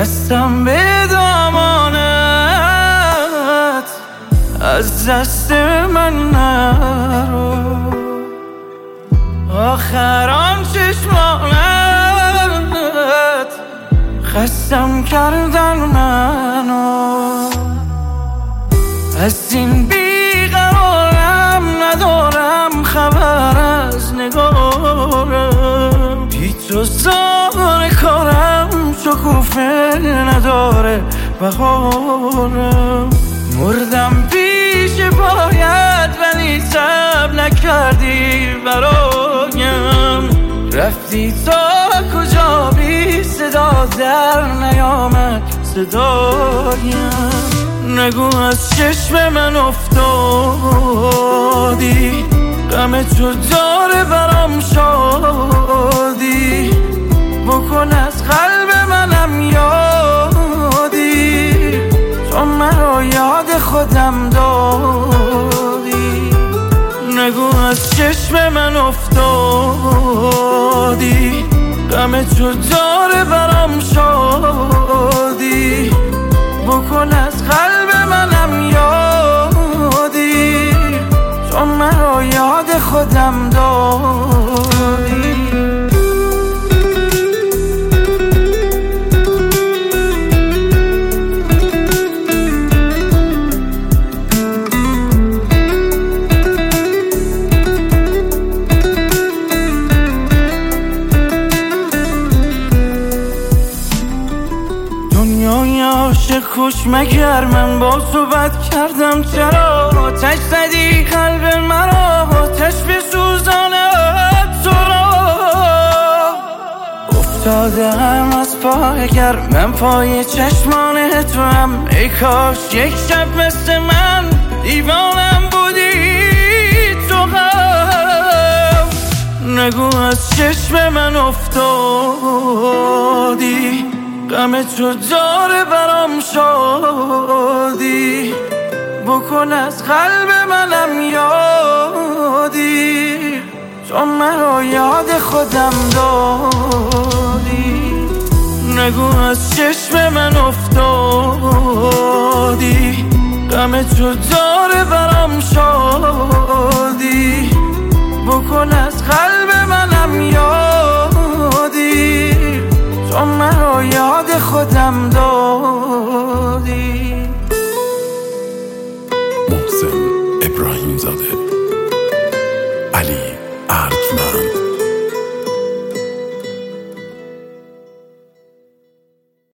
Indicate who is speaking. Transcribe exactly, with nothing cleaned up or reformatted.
Speaker 1: دستم به دامانت، از دست من نرو. آخرام چشمانت خستم کردن منو، از این بیقرارم ندارم خبر از نگارم. بی تو زار کارم شکوفه نداره بهارم. مردم پیش پایت ولی صبر نکردی برایم. رفتی تا کجا بی صدا در نیامد صدایم. نگو از چشم من افتادی، غم تو داره برام شادی. بکن از قلب منم یادی، تو مرا یاد خودم دادی. نگو از چشم من افتادی، غم تو داره برام شادی. بکن از قلب منم یادی، تو مرا یاد خودم دادی. دنیای عاشق خوش مگر من با صحبت کردم؟ چرا آتش زدی قلب مرا، آتش بسوزاند تو را. افتادم از پای گرمم پای چشمان تو هم. ای کاش یک شب مثل من دیوانم بودی تو هم. نگو از چشم من افتادی، غم تو داره برام شادی. بکن از قلب منم یادی، تو مرا یاد خودم دادی. نگو از چشم من افتادی، غم تو داره برام شادی. بکن از قلب منم یادی، تو مرا یاد خودم دادی.
Speaker 2: محسن ابراهیم زاده، علی اردلان.